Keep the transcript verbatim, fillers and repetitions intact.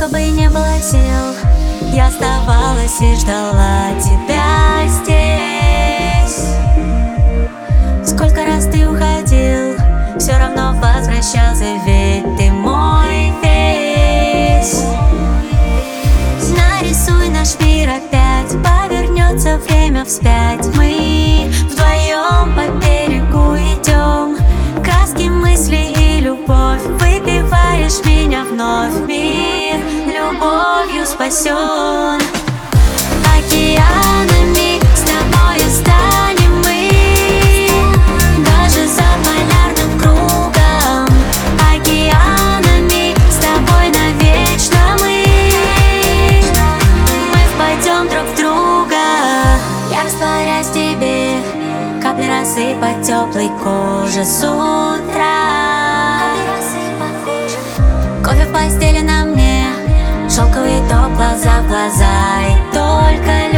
бы не было сил, я оставалась и ждала тебя здесь. Сколько раз ты уходил, все равно возвращался, ведь ты мой весь. Нарисуй наш мир опять, повернется время вспять. Мы вдвоем по берегу идем, краски, мысли и любовь. Выпиваешь меня вновь, мир любовью спасен. Океанами с тобой станем мы, даже за полярным кругом. Океанами с тобой навечно мы, мы впадем друг в друга. Я растворяюсь в тебе, капли росы по теплой коже с утра. Кофе в постели на мне, шелковый топ, глаза в глаза, и только любовь.